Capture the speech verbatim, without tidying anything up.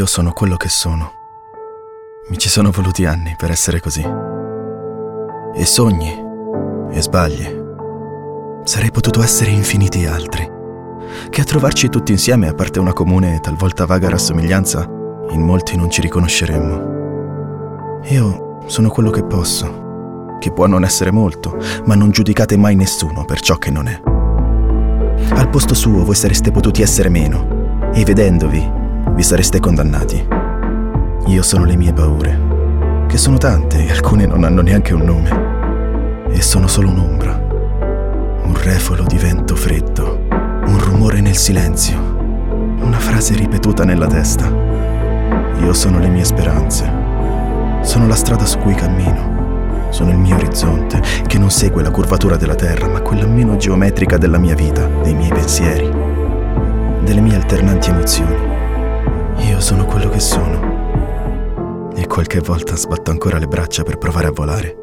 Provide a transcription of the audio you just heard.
Io sono quello che sono. Mi ci sono voluti anni per essere così. E sogni, e sbagli. Sarei potuto essere infiniti altri, che a trovarci tutti insieme, a parte una comune e talvolta vaga rassomiglianza, in molti non ci riconosceremmo. Io sono quello che posso, che può non essere molto, ma non giudicate mai nessuno per ciò che non è. Al posto suo voi sareste potuti essere meno, e vedendovi vi sareste condannati. Io sono le mie paure, che sono tante e alcune non hanno neanche un nome, e sono solo un'ombra, un refolo di vento freddo, un rumore nel silenzio, una frase ripetuta nella testa. Io sono le mie speranze, sono la strada su cui cammino, sono il mio orizzonte che non segue la curvatura della terra, ma quella meno geometrica della mia vita, dei miei pensieri, delle mie alternanti emozioni. Io sono quello che sono, e qualche volta sbatto ancora le braccia per provare a volare.